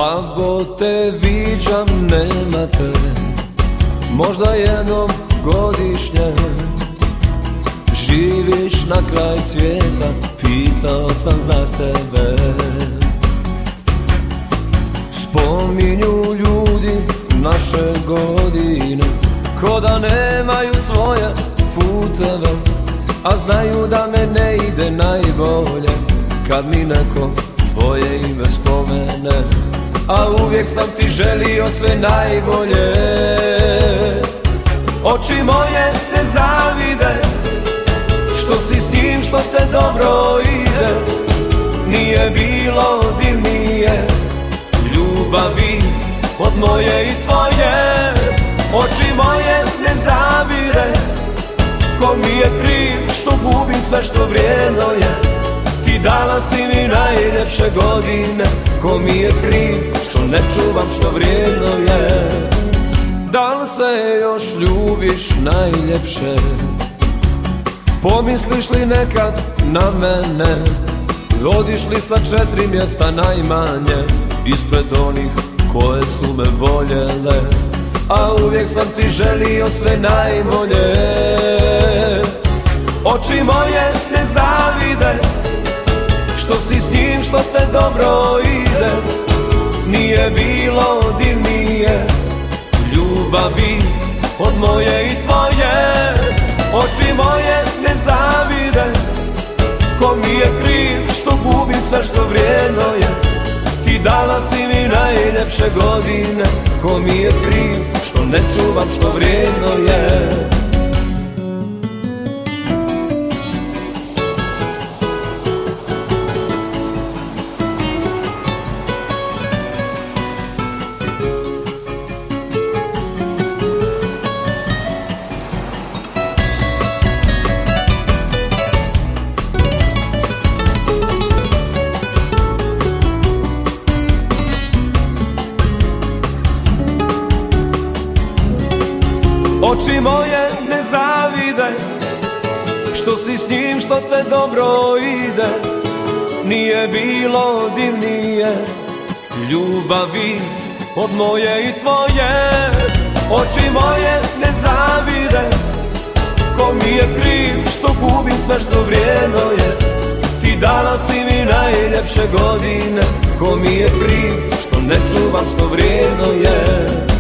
Slabo te viđam, nema te, možda jednom godišnje. Živiš na kraj svijeta, pitao sam za tebe. Spominju ljudi naše godine, ko da nemaju svoje puteve, a znaju da me ne ide najbolje kad mi neko tvoje ime spomene. A uvijek sam ti želio sve najbolje. Oči moje ne zavide što si s njim, što te dobro ide. Nije bilo divnije ljubavi od moje i tvoje. Oči moje ne zavide, ko mi je kriv što gubim sve što vrijedno je. Ti dala si mi najljepše godine, ko mi je kriv što ne čuvam što vrijedno je. Da li se još ljubiš najljepše? Pomisliš li nekad na mene? Odiš li sa 4 mjesta najmanje ispred onih koje su me voljele? A uvijek sam ti želio sve najbolje. Oči moje ne zavide što si s njim, što te dobro ide. Nije bilo divnije ljubavi od moje i tvoje. Oči moje ne zavide, ko mi je kriv što gubim sve što vrijedno je. Ti dala si mi najljepše godine, ko mi je kriv što ne čuvam što vrijedno je. Oči moje ne zavide što si s njim, što te dobro ide. Nije bilo divnije ljubavi od moje i tvoje. Oči moje ne zavide, ko mi je kriv što gubim sve što vrijedno je. Ti dala si mi najljepše godine, ko mi je kriv što ne čuvam što vrijedno je.